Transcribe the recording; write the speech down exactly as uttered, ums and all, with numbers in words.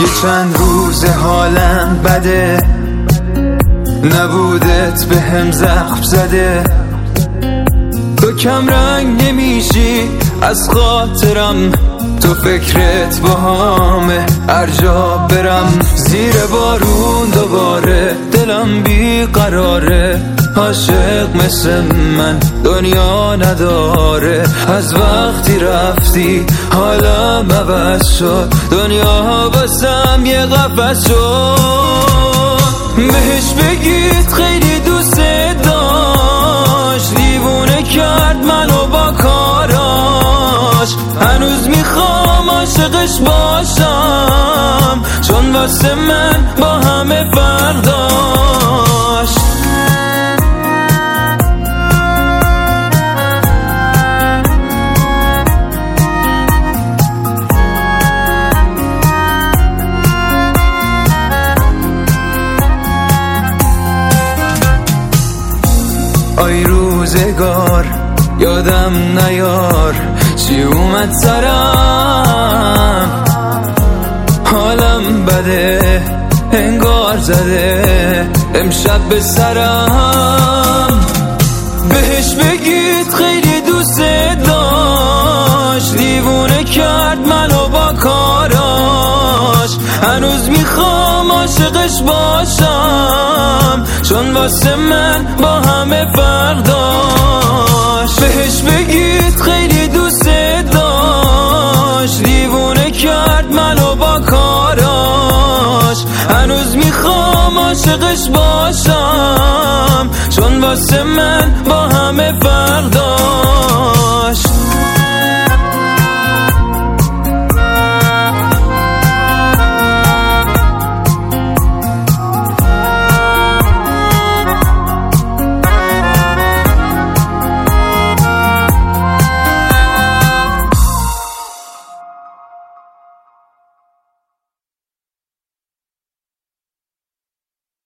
یه چند روز حالم بده، نبودت به هم زخم زده. تو کم رنگ نمیشی از خاطرم، تو فکرت با همه هر جا برم. زیر بارون دوباره دلم بیقراره، عاشق مثل من دنیا نداره. از وقتی رفتی حالم عوض شد، دنیا واسم یه قفس شد. بهش بگید خیلی دوست داشت، دیوونه کرد منو با کاراش. هنوز میخوام عاشقش باشم، چون واسه من با همه فرق داشت. آی روزگار یادم نیار چی اومد سرم، حالم بده انگار زده امشب به سرم. بهش بگید خیلی دوست داشت، دیوونه کرد منو با کاراش. هنوز میخوام عاشقش باشم، چون واسه من با همه فرق داشت. بهش بگید خیلی دوست داشت، دیوونه کرد منو با کاراش. هنوز میخوام عاشقش باشم، چون واسه من با همه فرق داشت.